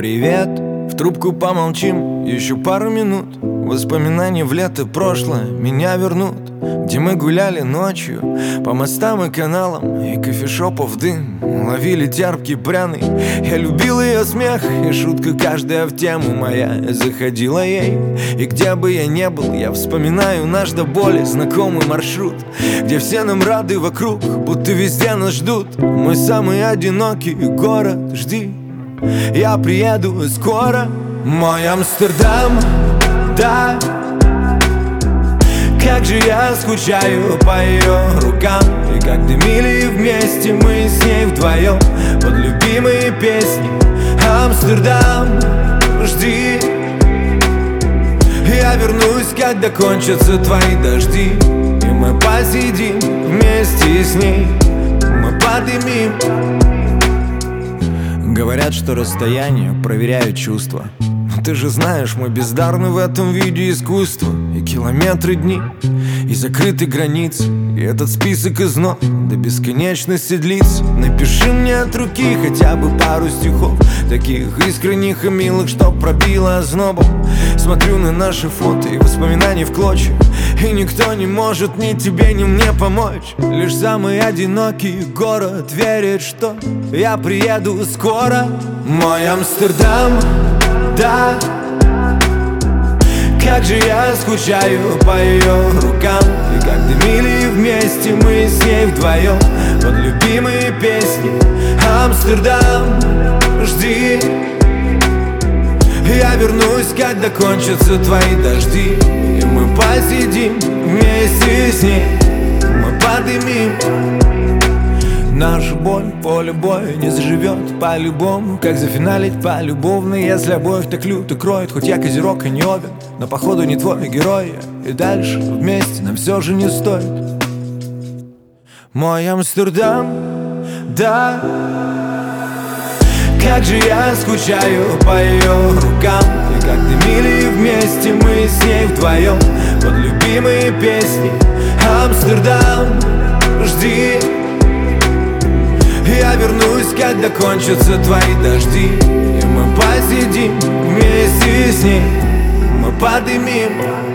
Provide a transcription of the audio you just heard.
Привет, в трубку помолчим еще пару минут. Воспоминания в лето прошлое меня вернут, где мы гуляли ночью по мостам и каналам, и кофешопов дым ловили терпкий пряный. Я любил ее смех, и шутка каждая в тему моя заходила ей. И где бы я ни был, я вспоминаю наш до боли знакомый маршрут, где все нам рады вокруг, будто везде нас ждут. Мой самый одинокий город, жди, я приеду скоро. Мой Амстердам, да. Как же я скучаю по ее рукам, и как дымили вместе мы с ней вдвоем под любимые песни. Амстердам, жди, я вернусь, когда кончатся твои дожди, и мы посидим вместе с ней, мы подымим. Говорят, что расстояние проверяют чувства, но ты же знаешь, мы бездарны в этом виде искусства. И километры дни, и закрыты границы, и этот список из нот до бесконечности длится. Напиши мне от руки хотя бы пару стихов, таких искренних и милых, чтоб пробило ознобом. Смотрю на наши фото и воспоминания в клочья, и никто не может ни тебе, ни мне помочь. Лишь самый одинокий город верит, что я приеду скоро. Мой Амстердам, да. Как же я скучаю по ее рукам, и как дымили вместе мы с ней вдвоем под любимые песни. Амстердам, жди, я вернусь, когда кончатся твои дожди, и мы посидим вместе с ней, мы подымим. Наша боль, поле боя не заживет по-любому. Как зафиналить полюбовно, если обоих так люто кроет? Хоть я козерог и не овен, но походу не твой герой я. И дальше вместе нам все же не стоит. Мой Амстердам, да. Как же я скучаю по ее рукам, и как дымили вместе мы с ней вдвоем под любимые песни. Амстердам, жди, я вернусь, когда кончатся твои дожди, и мы посидим вместе с ней, мы подымим.